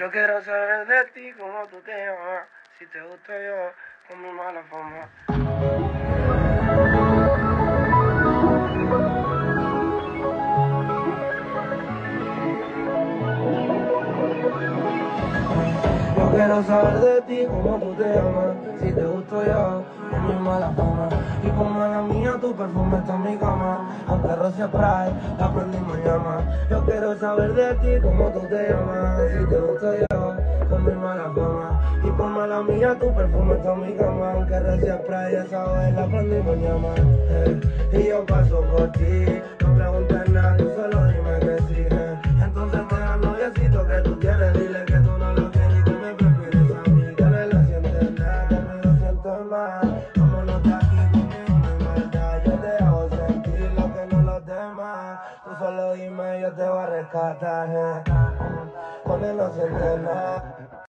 Yo quiero saber de ti, cómo tú te llamas, si te gusto yo, con mi mala fama. Yo quiero saber de ti, cómo tú te llamas, si te gusto yo, con mi mala fama. Y con mala mía, tu perfume está en mi cama, aunque roce Pride, la prendimos llama. Yo quiero saber de ti, cómo tú te llamas, si te gusto yo, con mi mala fama. Y por mala mía, tu perfume está en mi cama, aunque roce Pride, esa vez la prendimos llama. Y yo paso por ti, no preguntes nada, tú solo dime que sí. Entonces te da el noviecito que tú tienes, dile que tú no lo quieres y que me prefieres a mí. Que no lo sientes nada, conmigo sientes más. Vámonos de aquí, conmigo no hay maldad. Yo te hago sentir lo que no los demás. Tú solo dime, yo te voy a rescatar. Con él no sientes nada.